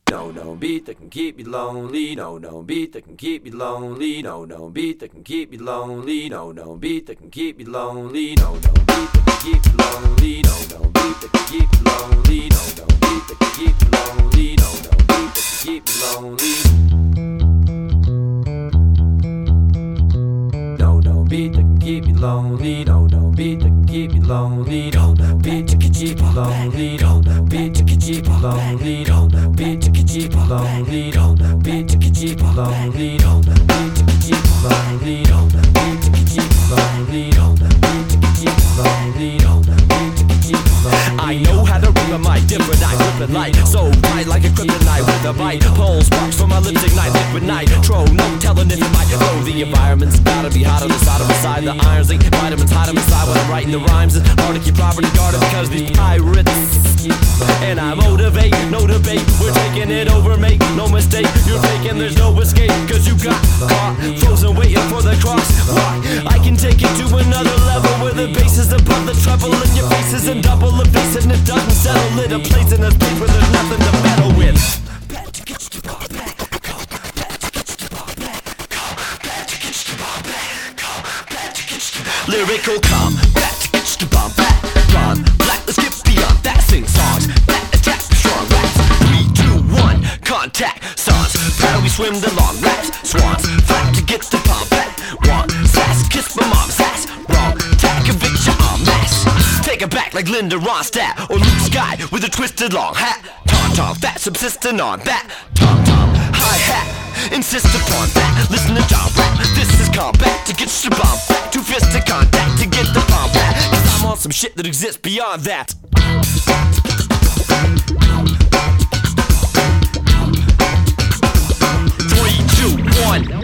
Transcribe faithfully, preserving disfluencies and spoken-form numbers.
No, no beat that can keep me lonely. No, no beat that can keep me lonely. No, no beat that can keep me lonely. No, no beat that can keep me lonely. No, no beat that can keep me lonely. No, no beat that can keep me lonely. No, no beat that can keep me lonely. No, no beat that can keep me lonely. No, no beat that can keep me lonely. No, no beat that can keep me lonely. No, no beat that can keep me lonely. No, no beat that can keep me lonely. No, no beat that can keep me lonely. No, no beat that can keep me lonely. No, no beat that can keep me lonely. No, no beat that can keep me lonely. No, no beat that can keep me lonely. No, no beat that can keep me lonely. I know how to rip a mic, different I grip it light, so bright like a kryptonite with a bite. Pole sparks from my lips ignite, liquid nitro. No telling if it might blow. The environment's gotta be hot on the side of my side. The irons ain't vitamins hide on my side when I'm writing the rhymes. It's hard to keep property guarded because these pirates. And I motivate, no debate. We're taking it over, make no mistake. You're faking, there's no escape, cause you got caught frozen waiting for the cross. Why? I can take it to another level where the bass is above the treble and your face is in double the bass and it doesn't settle in a place in a space where there's nothing to meddle with. Lyrical combat to get the bomb back. Run black, let's get beyond that. Sing songs that attract strong raps. Three, two, one, contact songs. How we swim the long raps. Swans flat to get the bomb back. One sass, kiss my mom's ass. Wrong tag, conviction en masse. Take it back like Linda Ronstadt or Luke Sky with a twisted long hat. Tom tom fat, subsisting on that. Tom tom hi-hat. Insist upon that, listen to John rap. This is combat to get your bomb back. Two fists to contact to get the bomb back. Cause I'm on some shit that exists beyond that. Three, two, one.